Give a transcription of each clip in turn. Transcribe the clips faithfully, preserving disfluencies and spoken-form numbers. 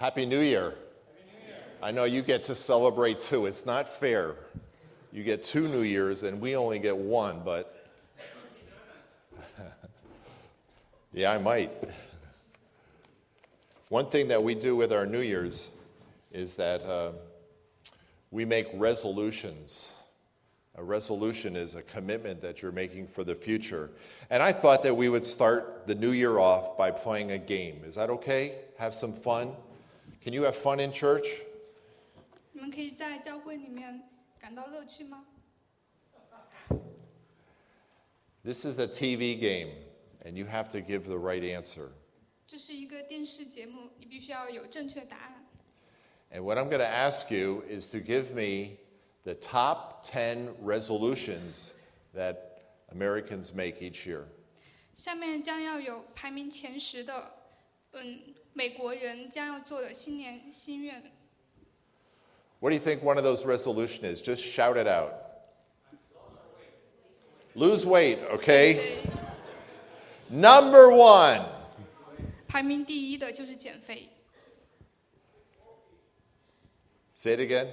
Happy New Year. Happy New Year. I know you get to celebrate too. It's not fair. You get two New Years and we only get one, but yeah, I might. One thing that we do with our New Year's is that uh, we make resolutions. A resolution is a commitment that you're making for the future. And I thought that we would start the new year off by playing a game. Is that okay? Have some fun? Can you have fun in church? 你们可以在教会里面感到乐趣吗？ This is a T V game, and you have to give the right answer. 这是一个电视节目，你必须要有正确答案。 And what I'm going to ask you is to give me the top ten resolutions that Americans make each year. 下面将要有排名前十的，嗯，美国人将要做的新年心愿。 What do you think one of those resolutions is? Just shout it out. Lose weight, okay? Number one. 排名第一的就是减肥。 Say it again.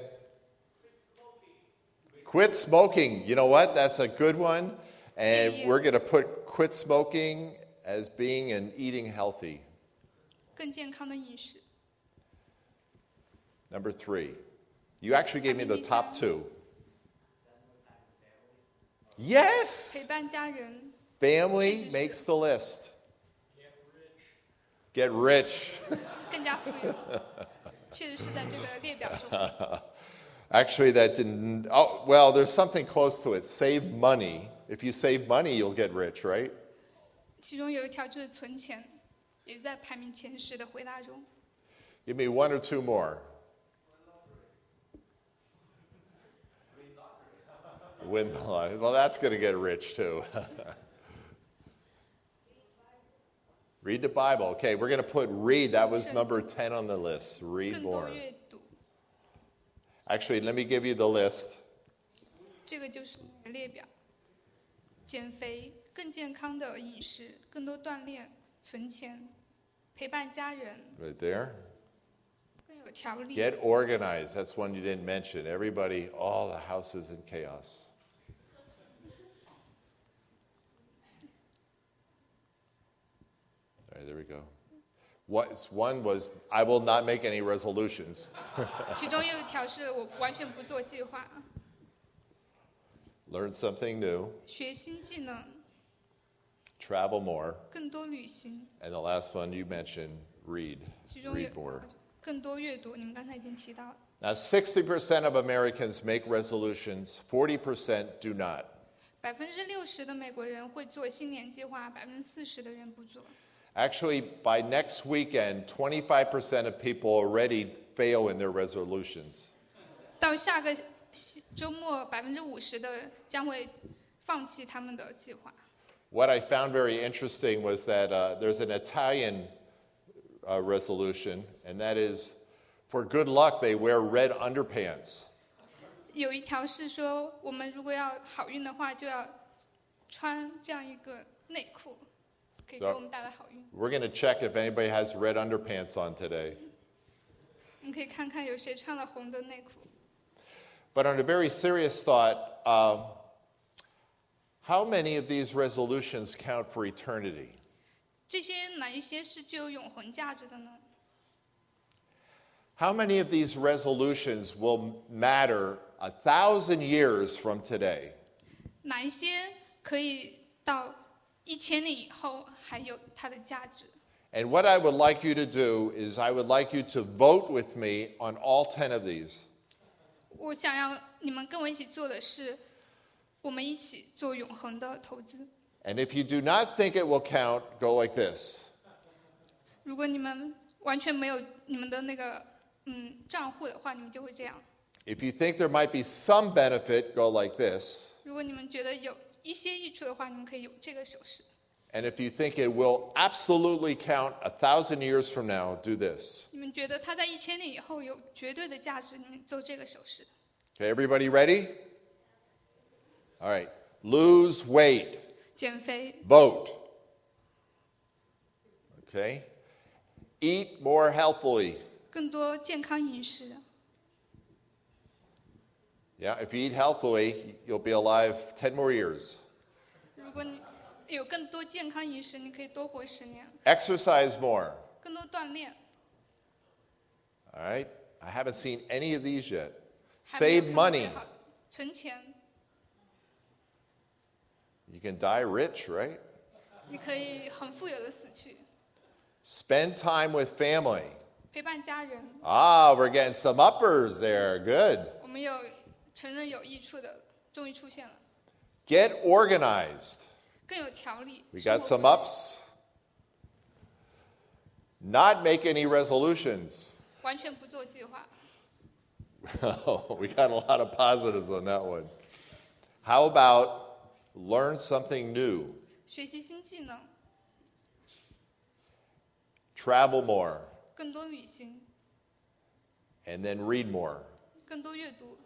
Quit smoking. You know what? That's a good one. And we're going to put quit smoking as being and eating healthy. 更健康的饮食。 Number three. You actually gave me the top two. Yes! 陪伴家人。 Family makes the list. Get rich. 更加富有。确实是在这个列表中。 Actually, that didn't. Oh, well, there's something close to it. Save money. If you save money, you'll get rich, right? 其中有一条就是存钱，也是在排名前十的回答中。 Give me one or two more. Win the lottery. Well, that's going to get rich too. Read the Bible. Okay, we're going to put read. That was number ten on the list. Read 更多 more. 阅读， Actually, let me give you the list. 这个就是列表。减肥、更健康的饮食、更多锻炼、存钱、陪伴家人、 Right there. 更有条理。 Get organized. That's one you didn't mention. Everybody, all the house is in chaos. All right, there we go. What, one was, I will not make any resolutions. 其中有一条是我完全不做计划， Learn something new. 学新技能， Travel more. 更多旅行， And the last one you mentioned, read. 其中有 Read more. 更多阅读。你们刚才已经提到了， Now, sixty percent of Americans make resolutions, forty percent do not. 百分之六十的美国人会做新年计划，百分之四十的人不做。 Actually, by next weekend, twenty-five percent of people already fail in their resolutions. 到下个周末，百分之五十的将会放弃他们的计划。 What I found very interesting was that uh, there's an Italian uh, resolution, and that is, for good luck, they wear red underpants. 有一条是说，我们如果要好运的话，就要穿这样一个内裤，可以给我们带来好运。 We're going to check if anybody has red underpants on today. 我们可以看看有谁穿了红的内裤。 But on a very serious thought, um, how many of these resolutions count for eternity? 这些哪一些是具有永恒价值的呢？ How many of these resolutions will matter a thousand years from today? 哪一些可以到一千年以后还有它的价值？ And what I would like you to do is I would like you to vote with me on all ten of these. 我想要你们跟我一起做的是，我们一起做永恒的投资。 And if you do not think it will count, go like this. 如果你们完全没有你们的那个嗯账户的话，你们就会这样。 If you think there might be some benefit, go like this. 如果你们觉得有一些益处的话，你们可以有这个手势。 And if you think it will absolutely count a thousand years from now, do this. 你们觉得它在一千年以后有绝对的价值，你们做这个手势。 Okay, everybody ready? All right. Lose weight. 减肥， Vote. Okay. Eat more healthily. 更多健康饮食。 Yeah, if you eat healthily, you'll be alive ten more years. 如果你有更多健康饮食，你可以多活十年。 Exercise more. 更多锻炼。 All right? I haven't seen any of these yet. 还没有 Save 看到最 money. 好的存钱， You can die rich, right? 你可以很富有的死去。 Spend time with family. 陪伴家人， Ah, we're getting some uppers there. Good. 我们有承认有益处的，终于出现了， Get organized. 更有条理。 We 生 got 活 some 规律 ups. Not make any resolutions. 完全不做计划。 Oh, we got a lot of positives on that one. How about learn something new? 学习新技能， Travel more. 更多旅行， And then read more. 更多阅读。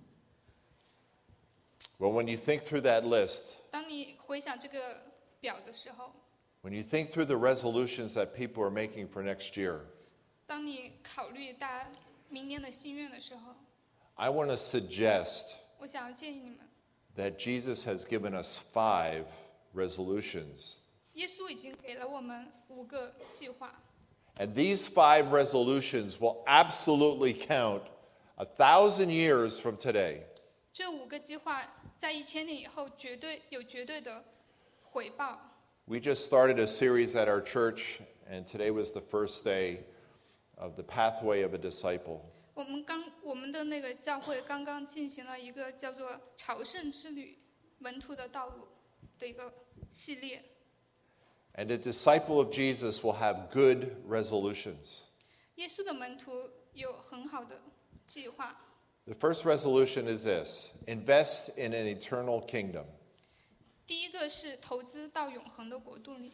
Well, when you think through that list, 当你回想这个表的时候， when you think through the resolutions that people are making for next year, 当你考虑大家明年的心愿的时候， I want to suggest 我想要建议你们， that Jesus has given us five resolutions. 耶稣已经给了我们五个计划， And these five resolutions will absolutely count a thousand years from today. 这五个计划在一千年以后绝对有绝对的回报。 We just started a series at our church, and today was the first day of the pathway of a disciple. 我们刚我们的那个教会刚刚进行了一个叫做朝圣之旅门徒的道路的一个系列。 And a disciple of Jesus will have good resolutions. 耶稣的门徒有很好的计划。 The first resolution is this: invest in an eternal kingdom. 第一个是投资到永恒的国度里。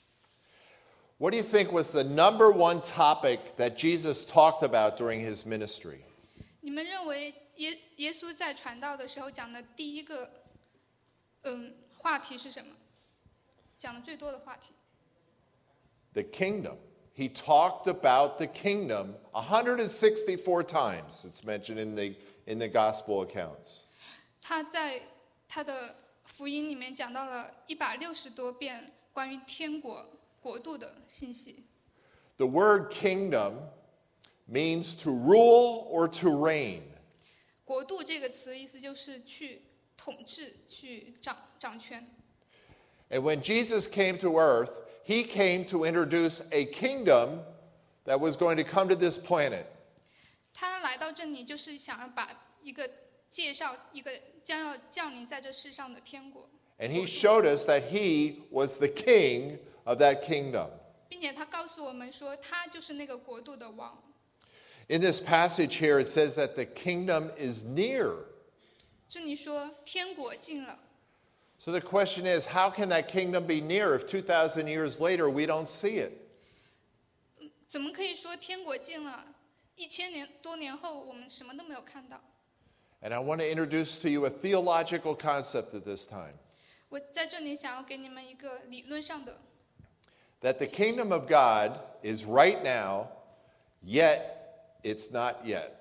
What do you think was the number one topic that Jesus talked about during his ministry? 你们认为耶耶稣在传道的时候讲的第一个嗯话题是什么？讲的最多的话题。 The kingdom. He talked about the kingdom one hundred sixty-four times. It's mentioned in the, in the gospel accounts. 他在他的福音里面讲到了一百六十多遍关于天国国度的信息。 The word kingdom means to rule or to reign. 国度这个词意思就是去统治、去掌掌权。 And when Jesus came to earth, he came to introduce a kingdom that was going to come to this planet. 他来到这里就是想要把一个介绍一个将要降临在这世上的天国， And he showed us that he was the king of that kingdom. 并且他告诉我们说，他就是那个国度的王。 In this passage here, it says that the kingdom is near. 这里说天国近了， So the question is, how can that kingdom be near if two thousand years later we don't see it? 怎么可以说天国近了？一千年多年后，我们什么都没有看到。 And I want to introduce to you a theological concept at this time. 我在这里想要给你们一个理论上的， That the kingdom of God is right now, yet it's not yet.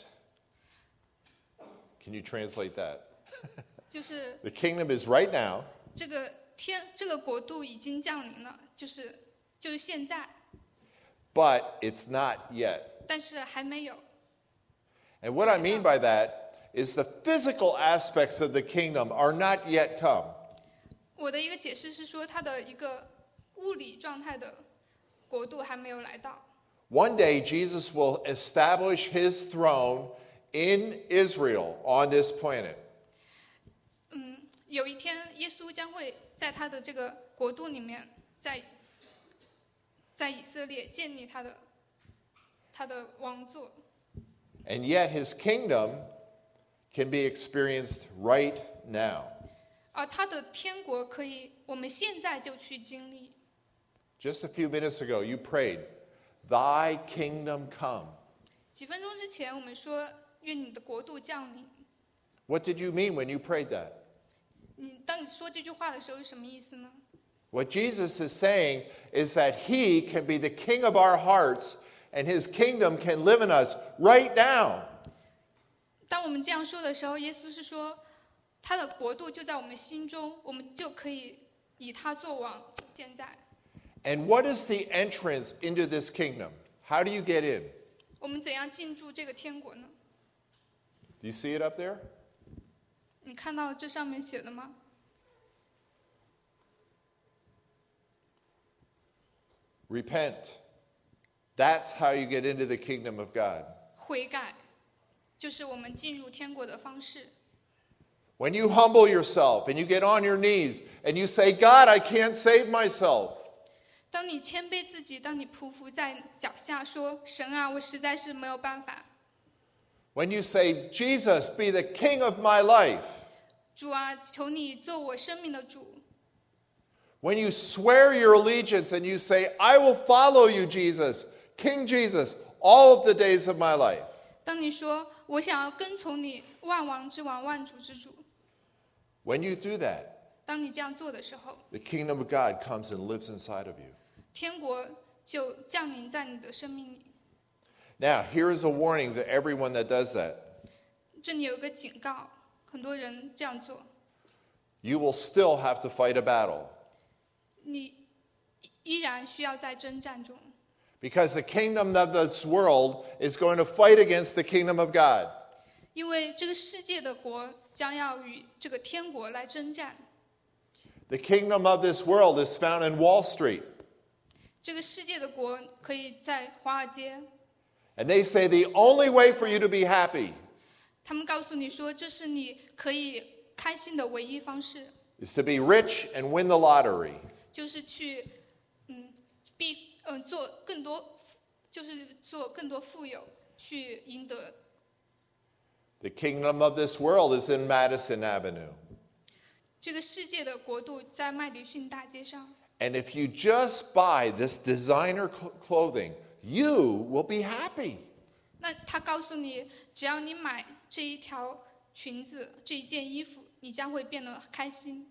Can you translate that? 就是 The kingdom is right now, 这个天这个国度已经降临了，就是就是现在， but it's not yet. 但是还没有。 And what I mean by that is the physical aspects of the kingdom are not yet come. 我的一个解释是说，它的一个物理状态的国度还没有来到。 One day, Jesus will establish his throne in Israel on this planet. 嗯，有一天，耶稣将会在他的这个国度里面，在在以色列建立他的他的王座。 And yet, his kingdom can be experienced right now. 而他的天国可以，我们现在就去经历。 Just a few minutes ago, you prayed, Thy kingdom come. 几分钟之前，我们说愿你的国度降临。 What did you mean when you prayed that? 你当你说这句话的时候是什么意思呢？ What Jesus is saying is that he can be the king of our hearts and his kingdom can live in us right now. 当我们这样说的时候，耶稣是说，他的国度就在我们心中，我们就可以以他作王，现在。 And what is the entrance into this kingdom? How do you get in? 我们怎样进驻这个天国呢？ Do you see it up there? 你看到这上面写的吗？ Repent. That's how you get into the kingdom of God. 悔改，就是我们进入天国的方式。 When you humble yourself and you get on your knees and you say, God, I can't save myself. 当你谦卑自己，当你匍匐在脚下说：“神啊，我实在是没有办法。” When you say, Jesus, be the king of my life. 主啊，求你做我生命的主。 When you swear your allegiance and you say, I will follow you, Jesus, King Jesus, all of the days of my life. 当你说我想要跟从你，万王之王，万主之主。 When you do that, 当你这样做的时候， the kingdom of God comes and lives inside of you. 天国就降临在你的生命里。 Now, here is a warning to everyone that does that. 这里有一个警告，很多人这样做， You will still have to fight a battle 你依然需要在征战中， because the kingdom of this world is going to fight against the kingdom of God. 因为这个世界的国将要与这个天国来征战。 The kingdom of this world is found in Wall Street. 这个世界的国可以在华尔街， And they say the only way for you to be happy 他们告诉你说，这是你可以开心的唯一方式， is to be rich and win the lottery. 就是去，嗯，必嗯、呃、做更多，就是做更多富有，去赢得。 The kingdom of this world is in Madison Avenue. 这个世界的国度在麦迪逊大街上。 And if you just buy this designer cl- clothing, you will be happy. 那他告诉你，只要你买这一条裙子、这一件衣服，你将会变得开心。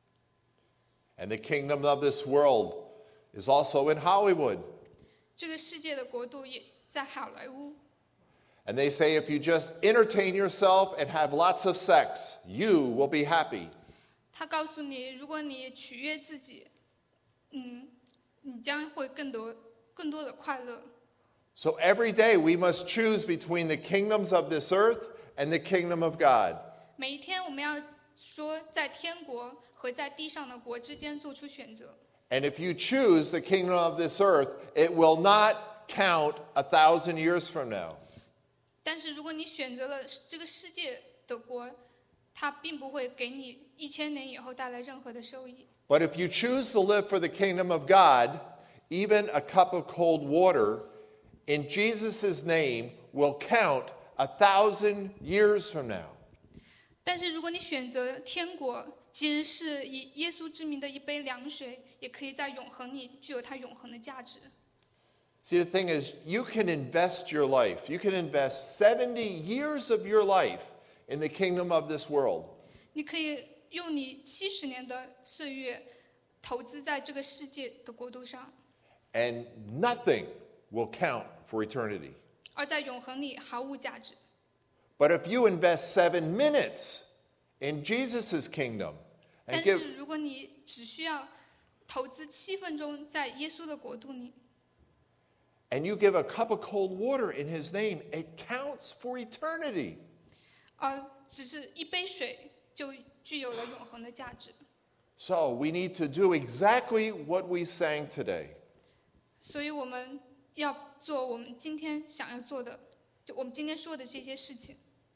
And the kingdom of this world is also in Hollywood. 这个世界的国度也在好莱坞。 And they say if you just entertain yourself and have lots of sex, you will be happy. 他告诉你，如果你取悦自己，嗯，你将会更多、更多的快乐。 So every day we must choose between the kingdoms of this earth and the kingdom of God. 每一天，我们要说，在天国和在地上的国之间做出选择。 And if you choose the kingdom of this earth, it will not count a thousand years from now. 但是，如果你选择了这个世界的国，它并不会给你一千年以后带来任何的收益。 But if you choose to live for the kingdom of God, even a cup of cold water in Jesus' name will count a thousand years from now. 但是，如果你选择天国，其实是以耶稣之名的一杯凉水，也可以在永恒里具有它永恒的价值。 See, the thing is, you can invest your life. You can invest seventy years of your life in the kingdom of this world. 你可以用你七十年的岁月投资在这个世界的国度上， And nothing will count for eternity. 而在永恒里毫无价值。 But if you invest seven minutes in Jesus' kingdom 但 and give, 是如果你只需要投资七分钟在耶稣的国度里， and you give a cup of cold water in his name, it counts for eternity. 而只是一杯水就具有了永恒的价值。 So we need to do exactly what we sang today. 所以我们要做我们今天想要做的，就我们今天说的这些事情。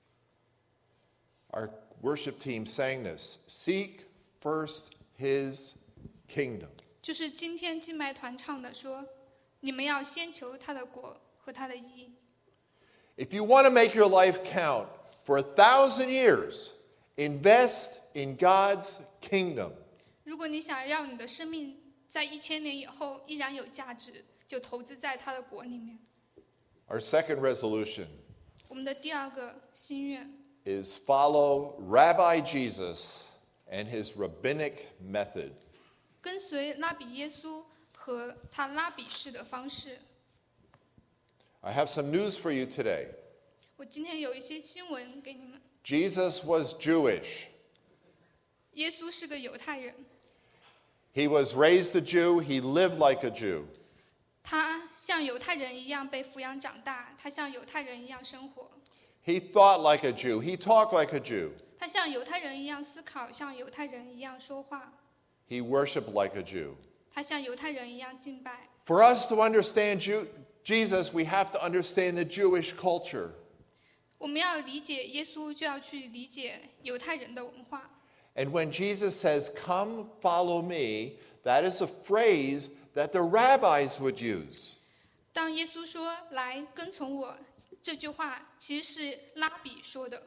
Our worship team sang this. Seek first his kingdom. 就是今天敬拜团唱的说，你们要先求他的国和他的义。 If you want to make your life count for a thousand years, invest in God's kingdom. 如果你想让你的生命在一千年以后依然有价值，就投资在他的国里面。 Our second resolution 我们的第二个心愿 is follow Rabbi Jesus and his rabbinic method. 跟随拉比耶稣和他拉比式的方式。 I have some news for you today. 我今天有一些新闻给你们。 Jesus was Jewish. 耶稣是个犹太人， He was raised a Jew. He lived like a Jew. 他像犹太人一样被抚养长大，他像犹太人一样生活， He thought like a Jew. He talked like a Jew. 他像犹太人一样思考，像犹太人一样说话， He worshiped like a Jew. 他像犹太人一样敬拜。 For us to understand Jew- Jesus, we have to understand the Jewish culture. 我们要理解耶稣，就要去理解犹太人的文化。 And when Jesus says, "Come, follow me," that is a phrase that the rabbis would use. 当耶稣说“来跟从我”这句话，其实是拉比说的。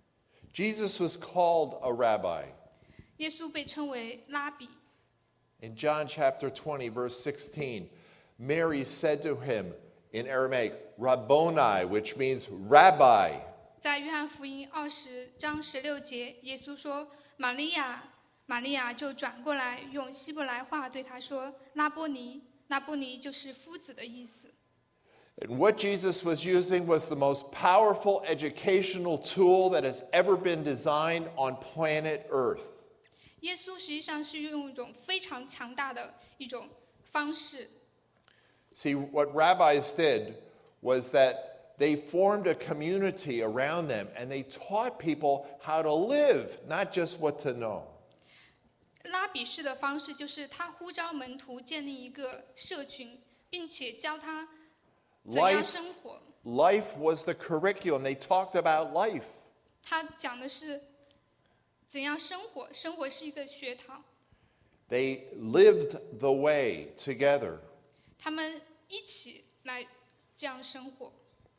Jesus was called a rabbi. 耶稣被称为拉比。 In John chapter twenty, verse sixteen, Mary said to him in Aramaic, "Rabboni," which means rabbi. 在约翰福音二十章十六节，耶稣说：“玛利亚，玛利亚就转过来，用希伯来话对他说：‘拉波尼。’拉波尼就是夫子的意思。 And what Jesus was using was the most powerful educational tool that has ever been designed on planet Earth. 耶稣实际上是用一种非常强大的一种方式。 See, what rabbis did was that they formed a community around them and they taught people how to live, not just what to know. 拉比式的方式就是他呼召门徒建立一个社群，并且教他怎样 Life, 生活。 life was the curriculum. They talked about life. 他讲的是怎样生活，生活是一个学堂。 They lived the way together. 他们一起来这样生活。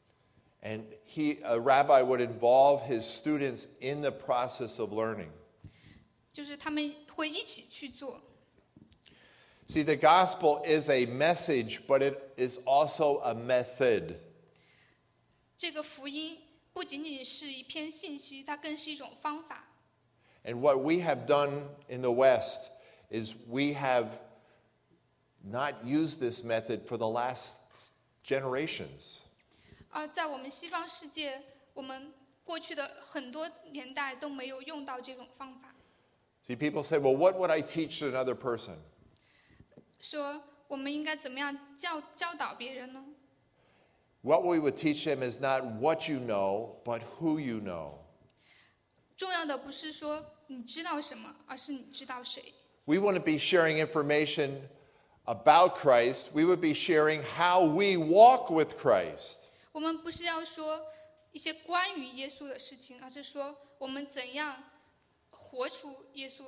And he, a rabbi would involve his students in the process of learning. 就是他们会一起去做。 See, the gospel is a message, but it is also a method. 这个福音不仅仅是一篇信息，它更是一种方法。 And what we have done in the West is we have not used this method for the last generations. 而在我们西方世界，我们过去的很多年代都没有用到这种方法。 See, people say, well, what would I teach to another person? 说我们应该怎么样教教导别人呢？ What we would teach them is not what you know, but who you know. 重要的不是说你知道什么，而是你知道谁。 We wouldn't be sharing information about Christ. We would be sharing how we walk with Christ. 我们不是要说一些关于耶稣的事情，而是说我们怎样活出耶稣。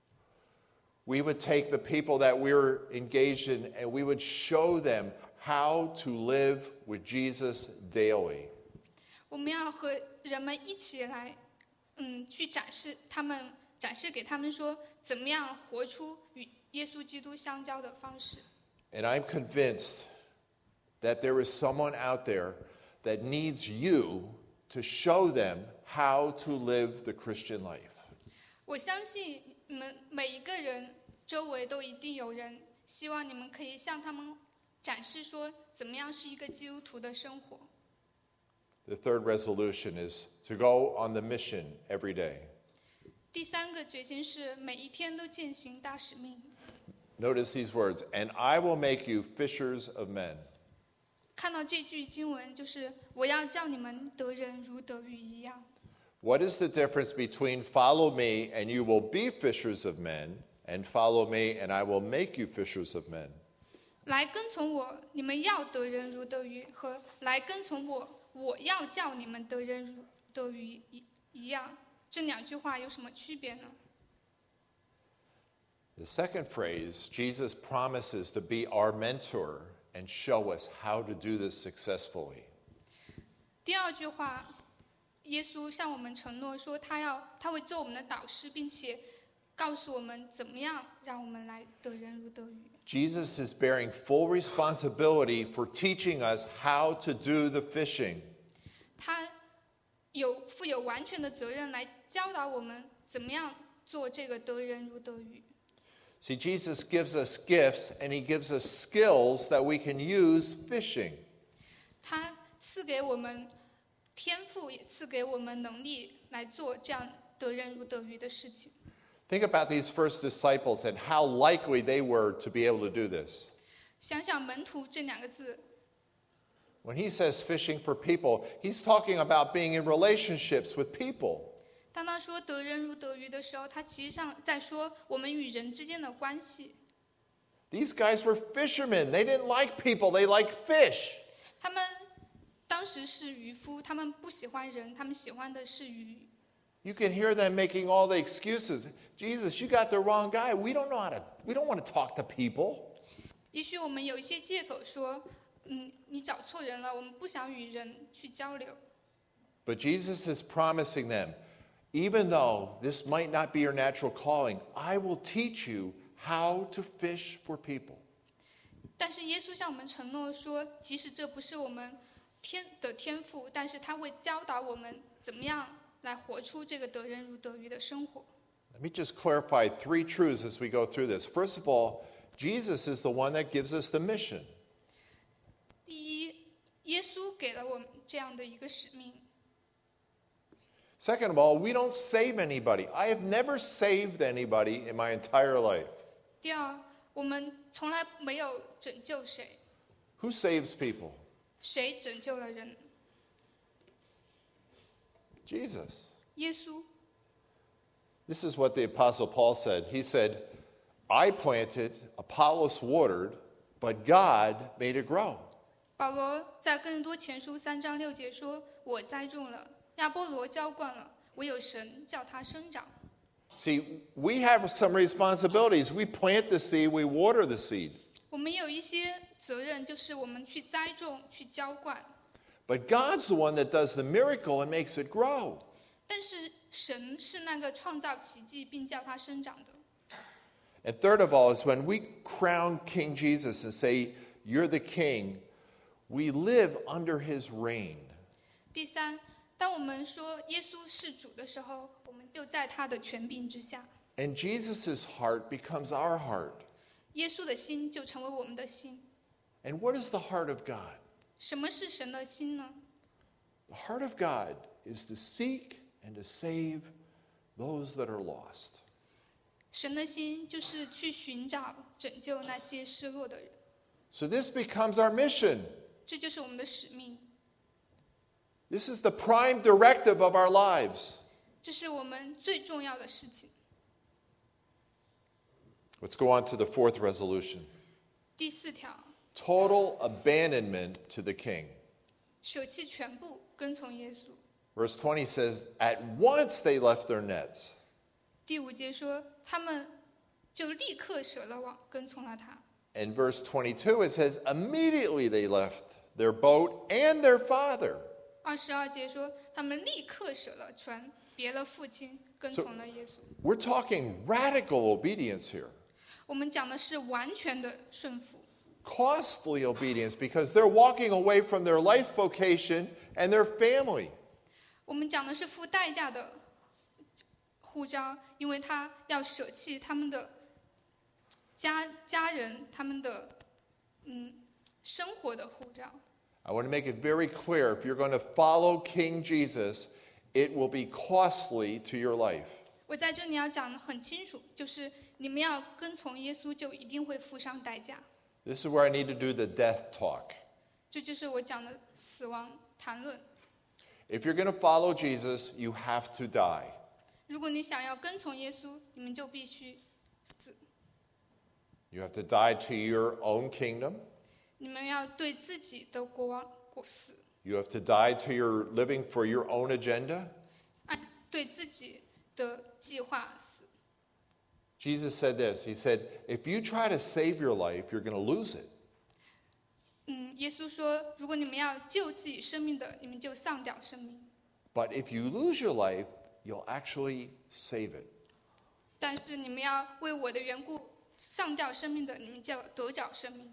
We would take the people that we're engaged in and we would show them how to live with Jesus daily. 我们要和人们一起来，嗯，去展示他们，展示给他们说，怎么样活出与耶稣基督相交的方式。 And I'm convinced that there is someone out there that needs you to show them how to live the Christian life. 我相信你们每一个人周围都一定有人，希望你们可以向他们展示说，怎么样是一个基督徒的生活。 The third resolution is to go on the mission every day. 第三个决心是每一天都践行大使命。 Notice these words, and I will make you fishers of men. 看到这句经文，就是我要叫你们得人如得鱼一样。 What is the difference between follow me and you will be fishers of men, and follow me and I will make you fishers of men? 来跟从我，你们要得人如得鱼，和来跟从我，我要叫你们得人如得鱼一一样，这两句话有什么区别呢？ The second phrase, Jesus promises to be our mentor and show us how to do this successfully. 第二句话，耶稣向我们承诺说，他要他会做我们的导师，并且告诉我们怎么样让我们来得人如得鱼。 Jesus is bearing full responsibility for teaching us how to do the fishing. 他有负有完全的责任来教导我们怎么样做这个得人如得鱼。 See, Jesus gives us gifts and he gives us skills that we can use fishing. 他赐给我们天赋，也赐给我们能力来做这样得人如得鱼的事情。 Think about these first disciples and how likely they were to be able to do this. 想想门徒这两个字， When he says fishing for people, he's talking about being in relationships with people. 当他说得人如得鱼的时候，他其实上在说我们与人之间的关系。 These guys were fishermen. They didn't like people, they liked fish. 他们当时是渔夫，他们不喜欢人，他们喜欢的是鱼。 You can hear them making all the excuses. Jesus, you got the wrong guy. We don't know how to, we don't want to talk to people. 也许我们有一些借口说，嗯，你找错人了，我们不想与人去交流。 But Jesus is promising them, even though this might not be your natural calling, I will teach you how to fish for people. 但是耶稣向我们承诺说，即使这不是我们天的天赋，但是他会教导我们怎么样来活出这个得人如得鱼的生活。 Let me just clarify three truths as we go through this. First of all, Jesus is the one that gives us the mission. 第一，耶稣给了我们这样的一个使命。 Second of all, we don't save anybody. I have never saved anybody in my entire life. 第二，我们从来没有拯救谁， Who saves people? 谁拯救了人？ Jesus. 耶稣。 This is what the Apostle Paul said. He said, I planted, Apollos watered, but God made it grow. 保罗在哥林多前书三章六节说：“我栽种了，亚波罗浇灌了，唯有神叫它生长。” See, we have some responsibilities. We plant the seed, we water the seed. 我们有一些责任，就是我们去栽种、去浇灌。 But God's the one that does the miracle and makes it grow. 但是神是那个创造奇迹并叫它生长的。 And third of all is when we crown King Jesus and say, You're the king, we live under his reign. 第三，当我们说耶稣是主的时候，我们就在他的权柄之下。 And Jesus' heart becomes our heart. 耶稣的心就成为我们的心。 And what is the heart of God? 什么是神的心呢？ The heart of God is to seek and to save those that are lost. 神的心就是去寻找、拯救那些失落的人。 So this becomes our mission. 这就是我们的使命， This is the prime directive of our lives. 这是我们最重要的事情。 Let's go on to the fourth resolution. 第四条， Total abandonment to the king. 舍弃全部，跟从耶稣。 Verse twenty says, At once they left their nets. 第五节说，他们就立刻舍了网，跟从了他。 In verse twenty-two, it says, Immediately they left their boat and their father. 二十二节说，他们立刻舍了船，别了父亲，跟从了耶稣。 We're talking radical obedience here. 我们讲的是完全的顺服， Costly obedience because they're walking away from their life vocation and their family. 我们讲的是付代价的呼召，因为他要舍弃他们的家家人，他们的嗯生活的呼召。 I want to make it very clear, if you're going to follow King Jesus, it will be costly to your life. 我在这里要讲的很清楚，就是你们要跟从耶稣，就一定会付上代价。 This is where I need to do the death talk. 这就是我讲的死亡谈论。 If you're going to follow Jesus, you have to die. 如果你想要跟从耶稣，你们就必须死。 You have to die to your own kingdom. 你们要对自己的国王过死， You have to die to your living for your own agenda. 按对自己的计划死。 Jesus said this. He said, if you try to save your life, you're going to lose it. 嗯，耶稣说，如果你们要救自己生命的，你们就丧掉生命； But if you lose your life, you'll actually save it. 但是你们要为我的缘故丧掉生命的，你们就要得着生命。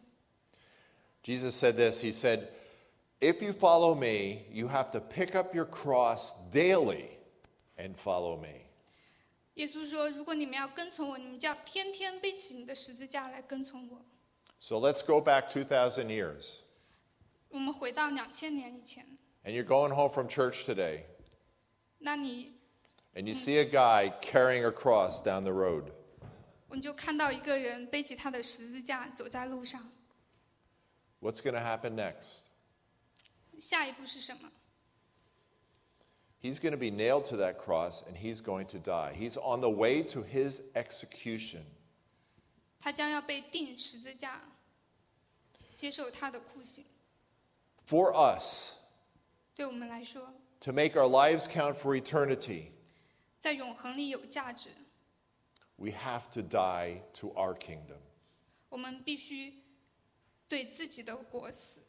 Jesus said this. He said, if you follow me, you have to pick up your cross daily and follow me. 耶稣说，如果你们要跟从我，你们就要天天背起你的十字架来跟从我。 So let's go back two thousand years. 我们回到两千年以前， and you're going home from church today, 那你 and you see a guy carrying a cross down the road. 你就看到一个人背起他的十字架走在路上， What's going to happen next? 下一步是什么？ He's going to be nailed to that cross, and he's going to die. He's on the way to his execution. 他将要被钉十字架，接受他的酷刑。 For us, 对我们来说， to make our lives count for eternity, 在永恒里有价值， we have to die to our kingdom. 我们必须对自己的国死。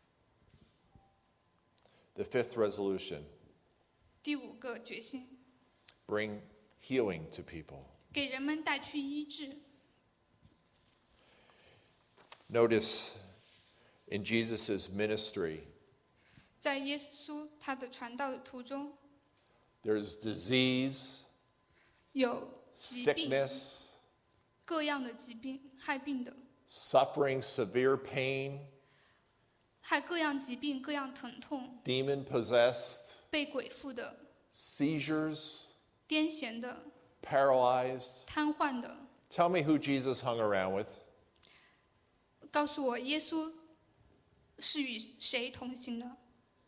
The fifth resolution, 第五个决心， bring healing to people. 给人们带去医治。 Notice in Jesus' ministry, 在耶稣他的传道的途中， there's disease, 有疾病， sickness, 各样的疾病，害病的， suffering severe pain, 害各样疾病，各样疼痛， demon possessed, 被鬼附的， seizures, 癫痫的， paralyzed. 瘫痪的。 Tell me who Jesus hung around with. 告诉我，耶稣是与谁同行的？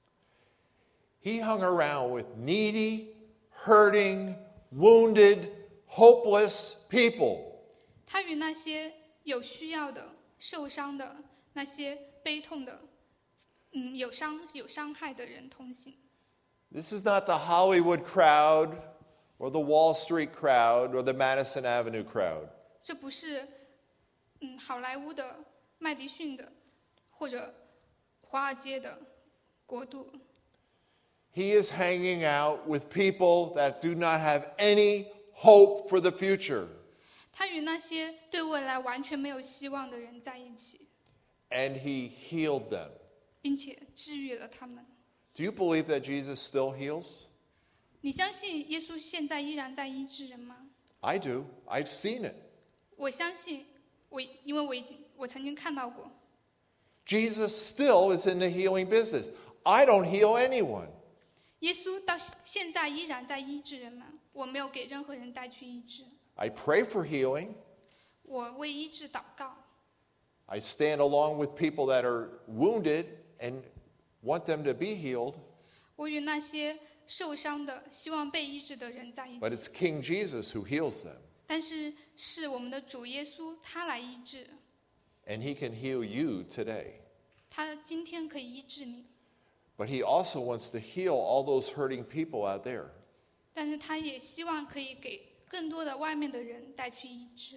He hung around with needy, hurting, wounded, hopeless people. 他与那些有需要的、受伤的、那些悲痛的、嗯，有伤有伤害的人同行。 This is not the Hollywood crowd or the Wall Street crowd or the Madison Avenue crowd. 这不是嗯好莱坞的、麦迪逊的，或者华尔街的国度。 He is hanging out with people that do not have any hope for the future. 他与那些对未来完全没有希望的人在一起， And he healed them. 并且治愈了他们。 Do you believe that Jesus still heals? 你相信耶稣现在依然在医治人吗？ I do. I've seen it. 我相信，我因为我已经我曾经看到过， Jesus still is in the healing business. I don't heal anyone. 耶稣到现在依然在医治人们。我没有给任何人带去医治， I pray for healing. 我为医治祷告， I stand along with people that are wounded and want them to be healed. 我与那些受伤的、希望被医治的人在一 But 起。 it's King Jesus who heals them. 但是是我们的主耶稣，他来医治， And he can heal you today. 他今天可以医治你， But he also wants to heal all those hurting people out there. 但是他也希望可以给更多的外面的人带去医治。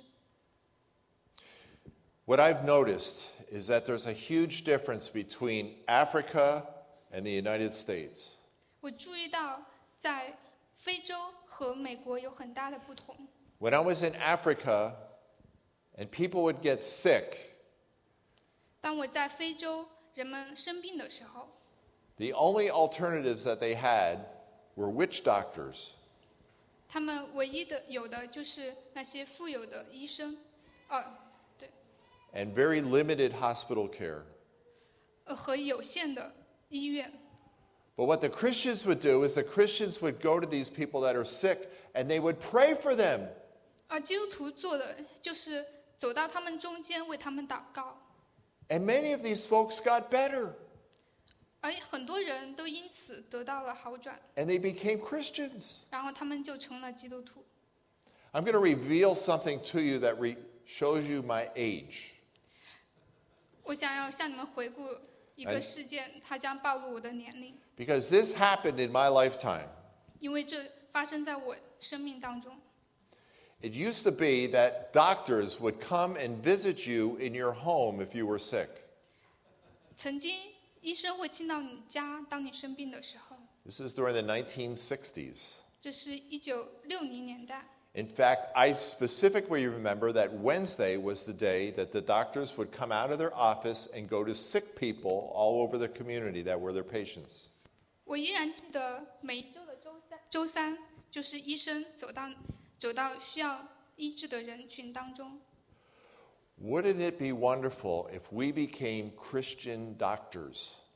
What I've noticed is that there's a huge difference between Africa and the United States. 我注意到，在非洲和美国有很大的不同。 When I was in Africa and people would get sick, 当我在非洲，人们生病的时候， the only alternatives that they had were witch doctors. 他们唯一的有的就是那些富有的医生，呃，对， And very limited hospital care. 呃和有限的医院。 But what the Christians would do is the Christians would go to these people that are sick and they would pray for them. 而基督徒做的就是走到他们中间，为他们祷告。 And many of these folks got better 而很多人都因此得到了好转， and they became Christians. 然后他们就成了基督徒。 I'm going to reveal something to you that re- shows you my age. 我想要向你们回顾一个事件，它将暴露我的年龄， Because this happened in my lifetime. 因为这发生在我生命当中。 It used to be that doctors would come and visit you in your home if you were sick. 曾经医生会进到你家，当你生病的时候， This is during the nineteen sixties. 这是一九六零年代。 In fact, I specifically remember that Wednesday was the day that the doctors would come out of their office and go to sick people all over the community that were their patients. 我依然记得每一周的周三，周三就是医生走到走到需要医治的人群当中。 Wouldn't it be wonderful if we became Christian doctors?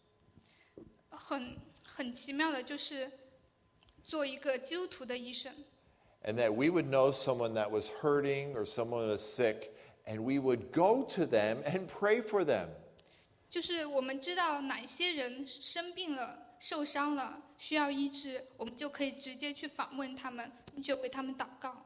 很很奇妙的，就是做一个基督徒的医生。 And that we would know someone that was hurting or someone was sick, and we would go to them and pray for them. 就是我们知道哪些人生病了、受伤了，需要医治，我们就可以直接去访问他们，并且为他们祷告。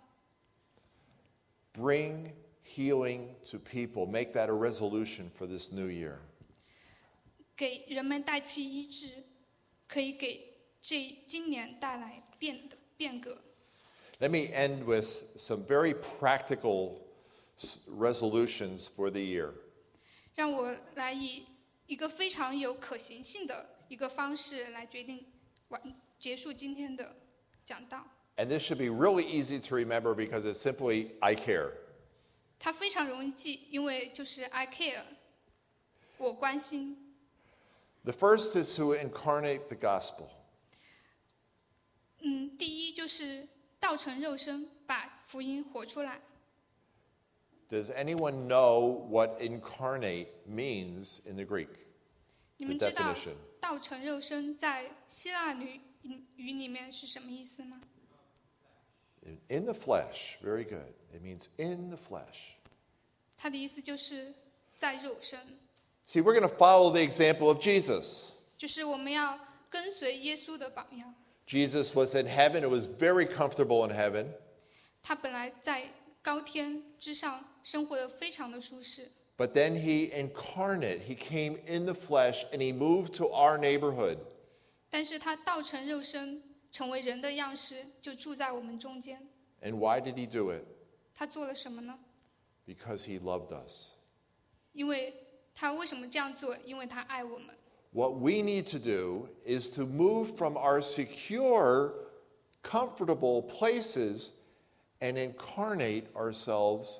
Bring healing to people. Make that a resolution for this new year. 给人们带去医治，可以给这今年带来变变革。 Let me end with some very practical resolutions for the year. 让我来以一个非常有可行性的一个方式来决定完结束今天的讲道。 And this should be really easy to remember because it's simply I care. 它非常容易记，因为就是 I care， 我关心。 The first is to incarnate the gospel. 嗯，第一就是道成肉身，把福音活出来。 Does anyone know what incarnate means in the Greek? 你们知道道成肉身在希腊语语里面是什么意思吗？ In the flesh. Very good. It means in the flesh. 它的意思就是在肉身。 See, we're going to follow the example of Jesus. 就是我们要跟随耶稣的榜样。 Jesus was in heaven. It was very comfortable in heaven. 他本来在高天之上生活得非常的舒适。 But then he incarnate. He came in the flesh and he moved to our neighborhood. 但是他道成肉身，成为人的样式，就住在我们中间。 And why did he do it? 他做了什么呢？ Because he loved us. 因为他为什么这样做？因为他爱我们。 What we need to do is to move from our secure, comfortable places and incarnate ourselves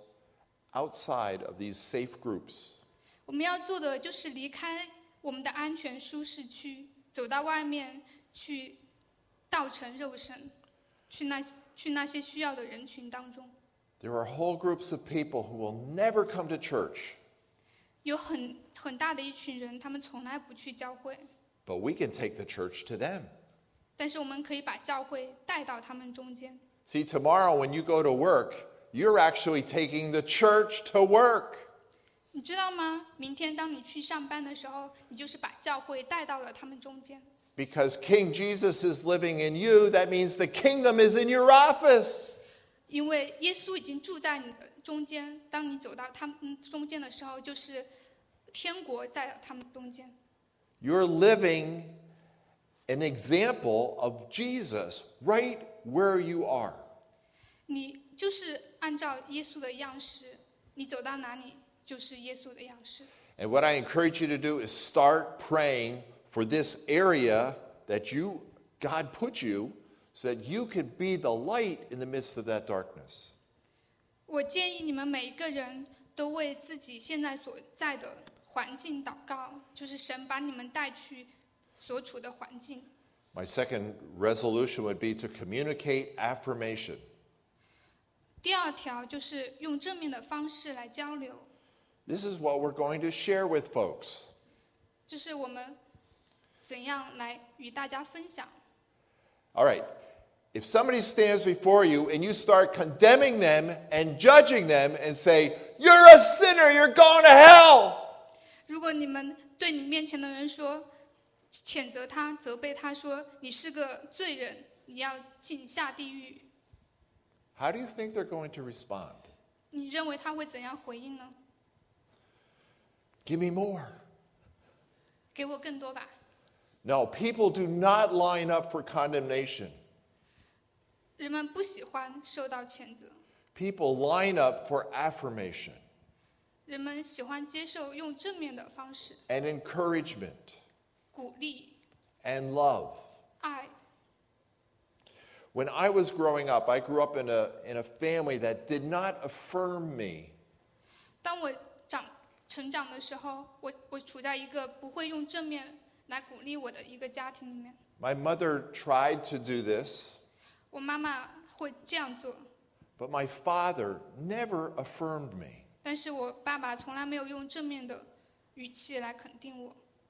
outside of these safe groups. 我们要做的就是离开我们的安全舒适区，走到外面去，道成肉身，去那去那些需要的人群当中。 There are whole groups of people who will never come to church. 有很很大的一群人，他们从来不去教会。 But we can take the church to them. 但是我们可以把教会带到他们中间。 See, tomorrow when you go to work, you're actually taking the church to work. 你知道吗？明天当你去上班的时候，你就是把教会带到了他们中间。 Because King Jesus is living in you, that means the kingdom is in your office. 因为耶稣已经住在你的中间，当你走到他们中间的时候，就是天国在他们中间。 You're living an example of Jesus right where you are. 你就是按照耶稣的样式，你走到哪里就是耶稣的样式。 And what I encourage you to do is start praying for this area that you God put you so that you can be the light in the midst of that darkness. 我建议你们每一个人都为自己现在所在的环境祷告，就是神把你们带去所处的环境。 My second resolution would be to communicate affirmation. 第二条就是用正面的方式来交流， This is what we're going to share with folks. 就是我们怎样来与大家分享。 All right. If somebody stands before you and you start condemning them and judging them and say, "You're a sinner, you're going to hell." 如果你们对你面前的人说，谴责他、责备他说你是个罪人，你要进下地狱， How do you think they're going to respond? 你认为他会怎样回应呢？ Give me more. 给我更多吧。 No, people do not line up for condemnation. 人们不喜欢受到谴责， People line up for affirmation 人们喜欢接受用正面的方式 and encouragement 鼓励、 and love. 爱。 When I was growing up, I grew up in a, in a family that did not affirm me. 当我长成长的时候，我我处在一个不会用正面来鼓励我的一个家庭里面。 My mother tried to do this, 我妈妈会这样做， but my father never affirmed me. 但是我爸爸从来没有用正面的语气来肯定我。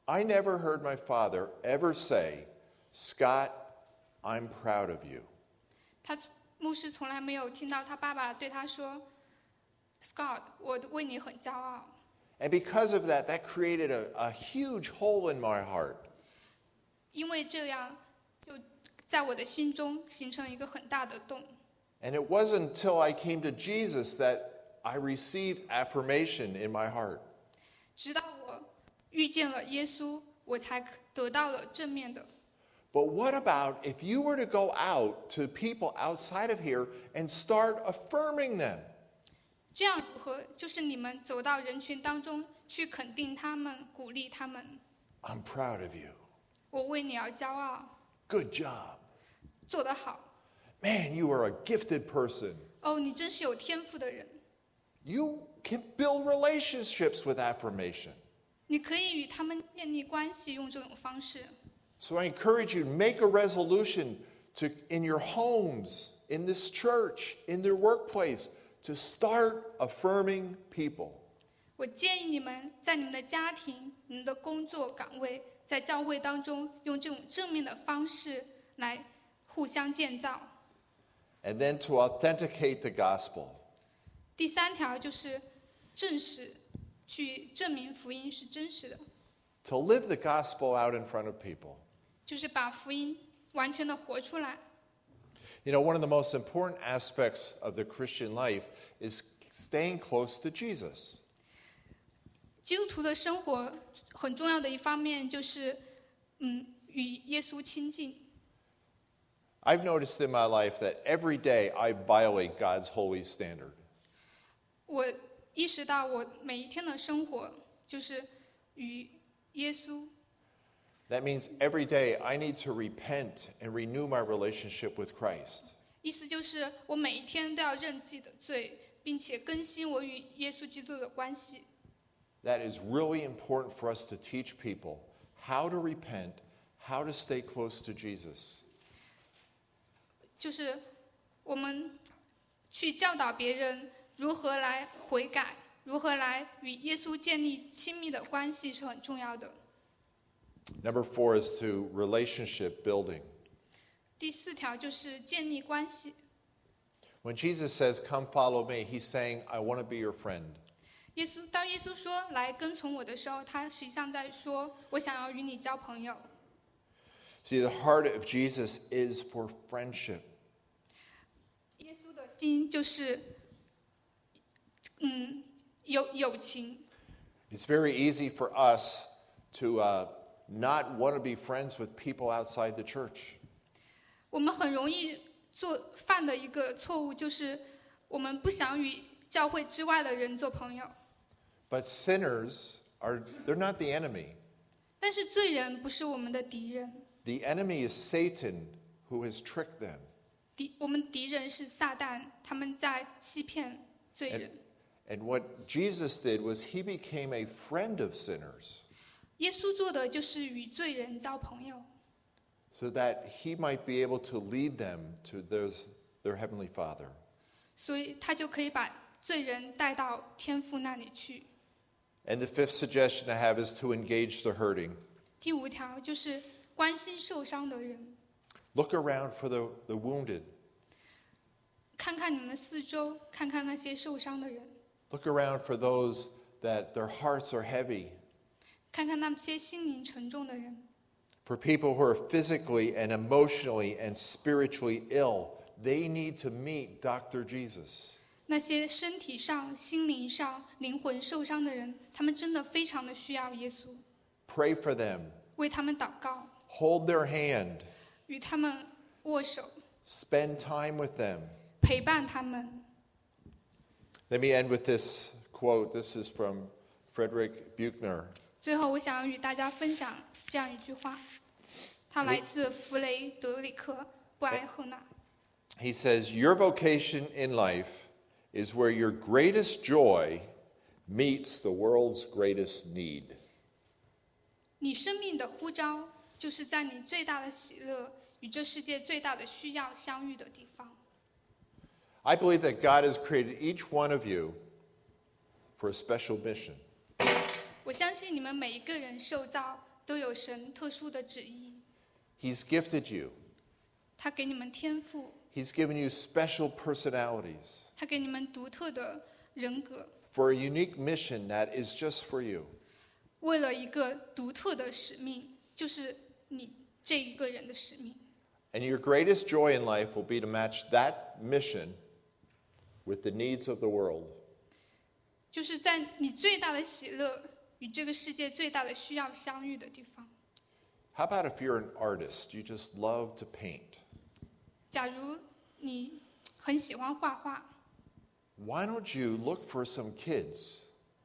I never heard my father ever say, Scott, I'm proud of you. 他牧师从来没有听到他爸爸对他说 Scott 我为你很骄傲。 And because of that, that created a, a huge hole in my heart. 因为这样就在我的心中形成一个很大的洞。 And it wasn't until I came to Jesus that I received affirmation in my heart. 直到我遇见了耶稣，我才得到了正面的。 But what about if you were to go out to people outside of here and start affirming them? 这样如何？就是你们走到人群当中去肯定他们，鼓励他们。 I'm proud of you. 我为你而骄傲， Good job. 做得好。 Man, you are a gifted person. 哦，你真是有天赋的人。 You can build relationships with affirmation. 你可以与他们建立关系，用这种方式。 So I encourage you to make a resolution to, in your homes, in this church, in their workplace, to start affirming people. 我建议你们在你们的家庭、你们的工作岗位，在教会当中，用这种正面的方式来互相建造。 And then to authenticate the gospel. 第三条就是证实，去证明福音是真实的， To live the gospel out in front of people. 就是把福音完全的活出来。 You know, one of the most important aspects of the Christian life is staying close to Jesus. 基督徒的生活很重要的一方面就是，嗯，与耶稣亲近。 I've noticed in my life that every day I violate God's holy standard. 我意识到我每一天的生活就是与耶稣。 That means every day I need to repent and renew my relationship with Christ. 意思就是我每一天都要认自己的罪，并且更新我与耶稣基督的关系。 That is really important for us to teach people how to repent, how to stay close to Jesus. 就是我们去教导别人如何来悔改，如何来与耶稣建立亲密的关系是很重要的。 Number four is to relationship building. 第四条就是建立关系。 When Jesus says, "Come follow me," he's saying, "I want to be your friend." 耶稣当耶稣说来跟从我的时候，他实际上在说我想要与你交朋友。 See, the heart of Jesus is for friendship. 耶稣的心就是，嗯，有友情。 It's very easy for us to uh, not want to be friends with people outside the church. 我们很容易做犯的一个错误就是，我们不想与教会之外的人做朋友。 But sinners are, they're not the enemy. 但是罪人不是我们的敌人， The enemy is Satan who has tricked them. 敌我们敌人是撒旦，他们在欺骗罪人。 And what Jesus did was he became a friend of sinners 耶稣做的就是与罪人交朋友， so that he might be able to lead them to those, their heavenly Father. 所以他就可以把罪人带到天父那里去。 And the fifth suggestion I have is to engage the hurting. 第五条就是关心受伤的人， Look around for the, the wounded. 看看你们的四周，看看那些受伤的人， Look around for those that their hearts are heavy. 看看那些心灵沉重的人， For people who are physically and emotionally and spiritually ill, they need to meet Doctor Jesus. 那些身体上、心灵上、灵魂受伤的人，他们真的非常的需要耶稣， Pray for them. 为他们祷告， Hold their hand. 与他们握手， Spend time with them. 陪伴他们。 Let me end with this quote. This is from Frederick Buechner. 最后，我想要与大家分享这样一句话，它来自弗雷德里克·布埃赫纳。 He says, "Your vocation in life is where your greatest joy meets the world's greatest need." 你生命的呼召，就是在你最大的喜乐与这世界最大的需要相遇的地方。 I believe that God has created each one of you for a special mission. 我相信你们每一个人受造都有神特殊的旨意。 He's gifted you. 他给你们天赋， He's given you special personalities 他给你们独特的人格， for a unique mission that is just for you. 为了一个独特的使命，就是你这一个人的使命。 And your greatest joy in life will be to match that mission with the needs of the world. 就是在你最大的喜乐与这个世界最大的需要相遇的地方。 How about if you're an artist? You just love to paint. 假如你很喜欢画画， Why don't you look for some kids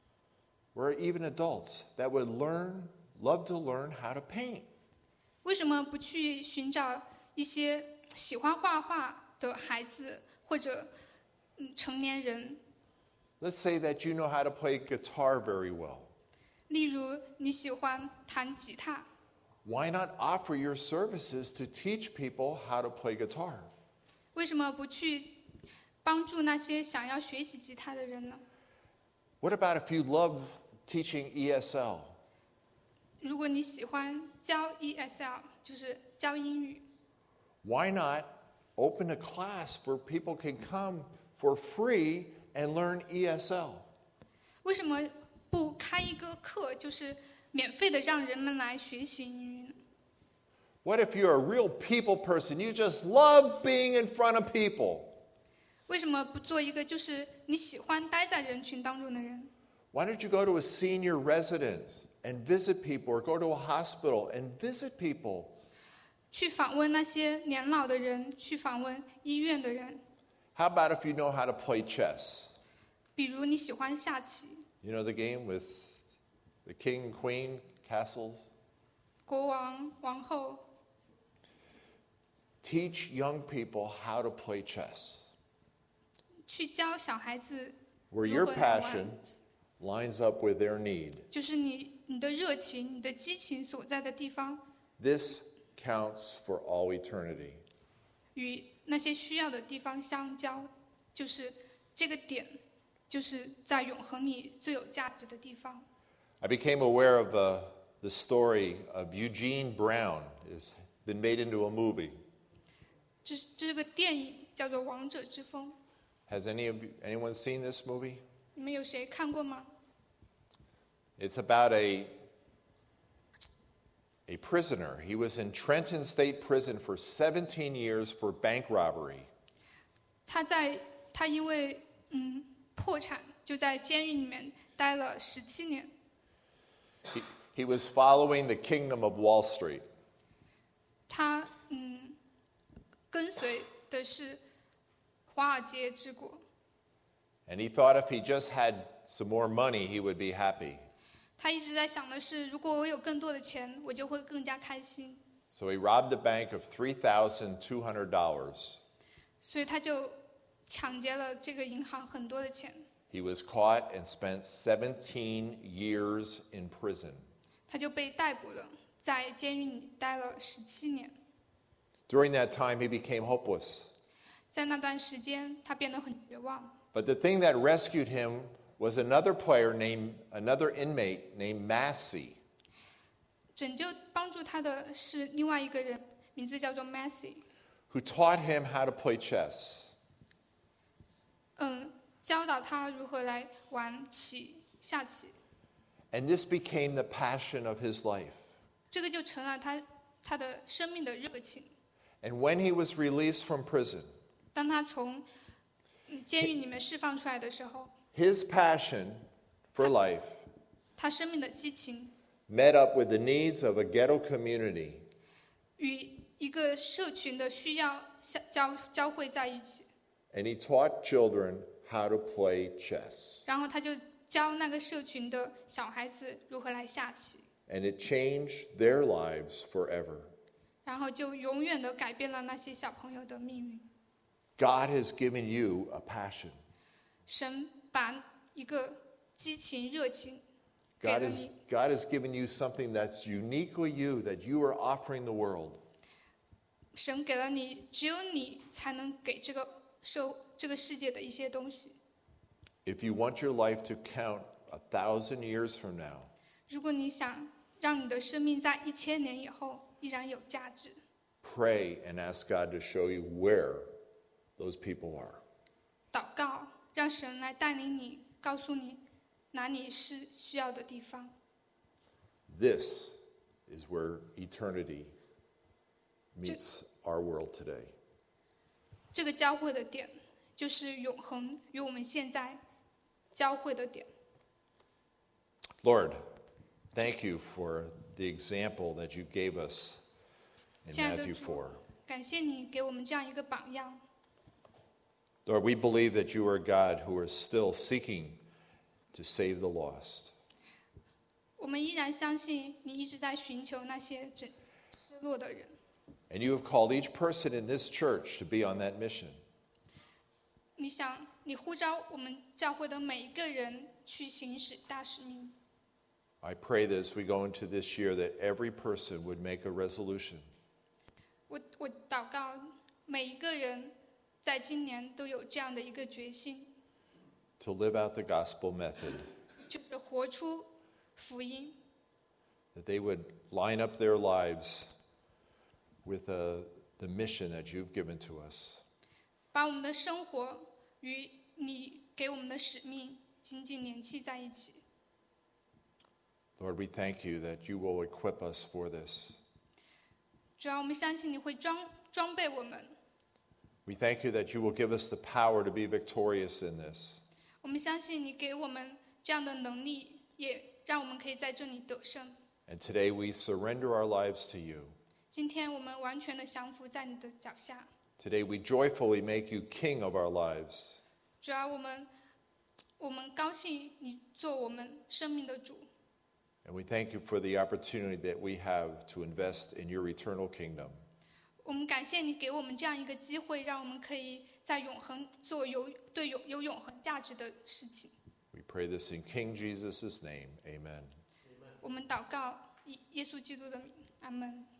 or even adults that would learn, love to learn how to paint? 为什么不去寻找一些喜欢画画的孩子或者嗯成年人？ Let's say that you know how to play guitar very well. 例如你喜欢弹吉他， Why not offer your services to teach people how to play guitar? 为什么不去帮助那些想要学习吉他的人呢？ What about if you love teaching E S L? 如果你喜欢教 E S L， 就是教英语， Why not open a class where people can come for free and learn E S L? 为什么不开一个课，就是免费的让人们来学习英语呢？ What if you're a real people person? You just love being in front of people. 为什么不做一个就是你喜欢待在人群当中的人？ Why don't you go to a senior residence and visit people, or go to a hospital and visit people? 去访问那些年老的人，去访问医院的人。 How about if you know how to play chess? 比如你喜欢下棋， You know the game with the king, queen, castles? 国王、王后， Teach young people how to play chess, 去教小孩子 where 如 your 何来 passion 玩， lines up with their need. 就是你你的热情、你的激情所在的地方， This counts for all eternity. 与那些需要的地方相交，就是这个点，就是在永恒里最有价值的地方。 I became aware of uh, the story of Eugene Brown. It's been made into a movie. 这这个电影叫做《王者之风》， Has any of you, anyone seen this movie? 你们有谁看过吗？ It's about a a prisoner. He was in Trenton State Prison for seventeen years for bank robbery. 他在他因为嗯破产，就在监狱里面待了十七年。 He, he was following the kingdom of Wall Street. 他嗯跟随的是华尔街之国， And he thought if he just had some more money, he would be happy. 他一直在想的是，如果我有更多的钱，我就会更加开心。 So he robbed the bank of three thousand two hundred dollars. 所以他就抢劫了这个银行很多的钱， He was caught and spent seventeen years in prison. 他就被逮捕了，在监狱里待了十七年。 During that time, he became hopeless. 在那段时间，他变得很绝望。 But the thing that rescued him was another player named, another inmate named Massey. 拯救帮助他的是另外一个人，名字叫做 Massey， who taught him how to play chess. 嗯，教导他如何来玩棋、下棋。 And this became the passion of his life. 这个就成了他他的生命的热情。 And when he was released from prison, 当他从嗯监狱里面释放出来的时候， his passion for life 他生命的激情 met up with the needs of a ghetto community. 与一个社群的需要相交交汇在一起， And he taught children how to play chess. 然后他就教那个社群的小孩子如何来下棋， And it changed their lives forever. 然后就永远的改变了那些小朋友的命运。 God has given you a passion. 神把一个激情、热情给 God 了 has, 你， God has given you something that's uniquely you, that you are offering the world. 神给了你，只有你才能给这个社这个世界的一些东西。 If you want your life to count a thousand years from now, 如果你想让你的生命在一千年以后依然有价值。 Pray and ask God to show you where those people are. 祷告，让神来带领你，告诉你哪里是需要的地方。 This is where eternity meets our world today. 这个交汇的点，就是永恒与我们现在交汇的点。 Lord, thank you for the example that you gave us in 亲爱的 Matthew 主 four. 感谢你给我们这样一个榜样。 Lord, we believe that you are a God who is still seeking to save the lost. 我们依然相信你一直在寻求那些失落的人。 And you have called each person in this church to be on that mission. 你想，你呼召我们教会的每一个人去行使大使命。 I pray that as we go into this year that every person would make a resolution 我我祷告，每一个人在今年都有这样的一个决心， to live out the gospel method, 就是活出福音， that they would line up their lives with uh, the mission that you've given to us. 把我们的生活与你给我们的使命紧紧联系在一起。 Lord, we thank you that you will equip us for this. 主要我们相信你会装装备我们， We thank you that you will give us the power to be victorious in this. 我们相信你给我们这样的能力，也让我们可以在这里得胜。 And today we surrender our lives to you. 今天我们完全的降服在你的脚下， Today we joyfully make you king of our lives. 主要我们我们高兴你做我们生命的主。 And we thank you for the opportunity that we have to invest in your eternal kingdom. 我们感谢你给我们这样一个机会，让我们可以在永恒做有对有有永恒价值的事情。 We pray this in King Jesus' name. Amen. 我们祷告以耶稣基督的名，阿门。